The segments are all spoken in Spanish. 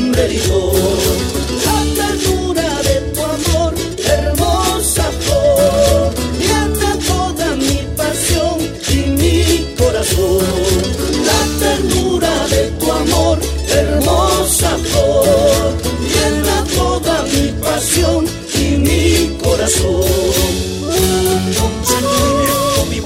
sombrerito. La ternura de tu amor, hermosa flor, llena toda mi pasión y mi corazón. La ternura de tu amor, hermosa flor, llena toda mi pasión y mi corazón. Sentimiento, mi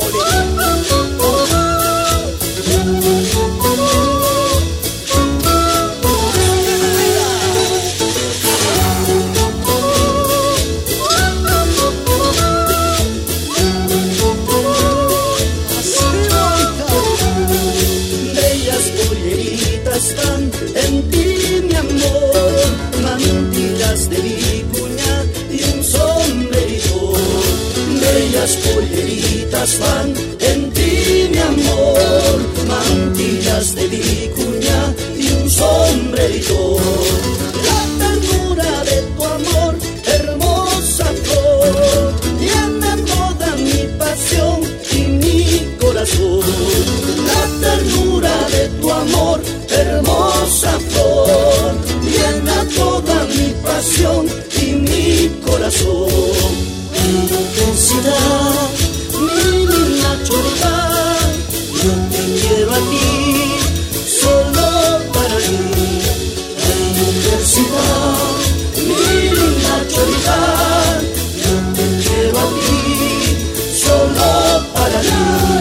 están en ti, mi amor, mantillas de vicuña y un sombrerito. Bellas polleritas van en ti, mi amor, mantillas de vicuña y un sombrerito. La ternura de tu amor, hermosa flor, llena toda mi pasión y mi corazón. La ternura de tu amor, hermosa flor, llena toda mi pasión y mi corazón. Mi intensidad, mi linda chorita, yo te quiero a ti, solo para mí. Mi intensidad, mi linda chorita, yo te quiero a ti, solo para mí.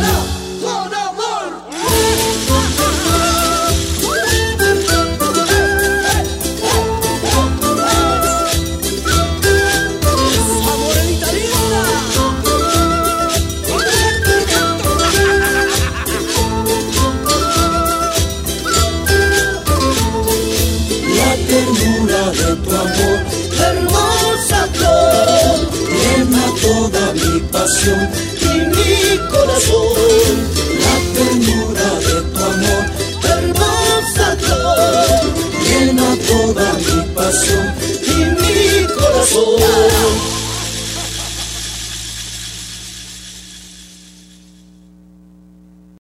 De tu amor, hermosa flor, llena toda mi pasión y mi corazón.